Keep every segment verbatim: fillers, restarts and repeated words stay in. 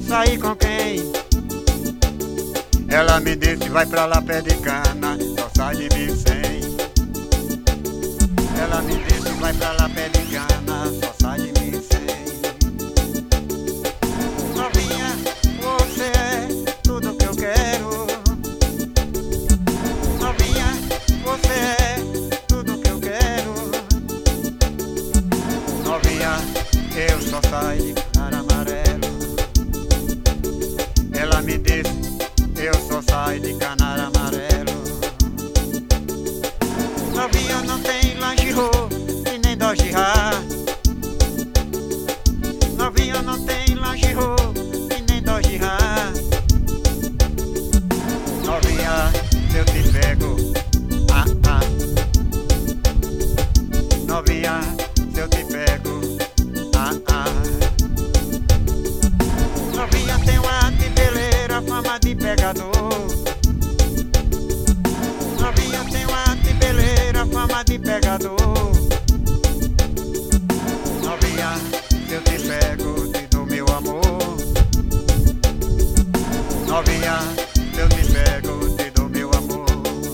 sair com quem? Ela me disse, vai pra lá, pé de cana, só sai de mim sem. Ela me disse, vai pra lá, pé de cana, só sai de mim sem. Novinha, você é tudo que eu quero. Novinha, você é tudo que eu quero. Novinha, eu só saio de canário amarelo. Ela me disse, eu só saio de canário amarelo. Novinha, não tem lingerie e nem Dodge Ram. Novinha, não tem lingerie e nem Dodge Ram. Novinha, se eu te pego, ah, ah. Novinha, se eu te pego, ah, ah. Novinha, tem uma tibeleira, fama de pegador. Novinha, tem uma tibeleira, fama de pegador. Novinha, se eu te pego, te dou meu amor. Novinha, se eu te pego, te dou meu amor.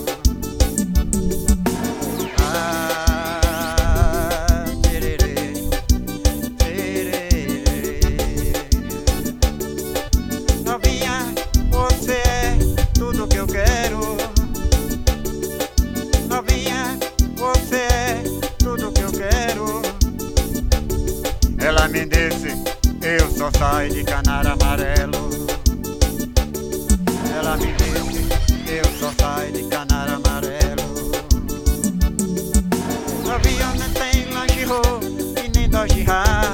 Ah, tererê, tererê. Novinha, você é tudo que eu quero. Novinha, você é tudo que eu quero. Ela me disse, eu só saio de canário amarelo. Ela me disse, eu só saio de canário amarelo. Novinha, não tem lingerie e nem Dodge Ram.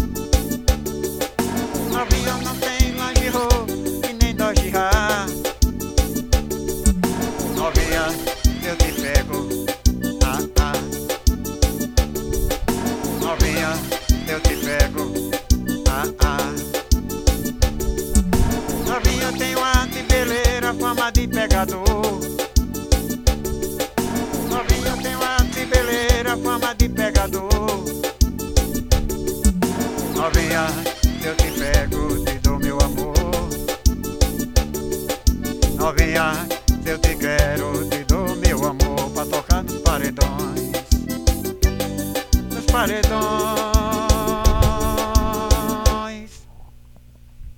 Novinha, não tem lingerie e nem Dodge Ram. Novinha, eu te pego, ah, ah. Novinha, eu te pego, ah, ah. Novinha, tem uma tibeleira, fama de pegador. Novinha, tem uma tibeleira, fama de pegador. Novinha, se eu te pego, te dou meu amor. Novinha, se eu te quero,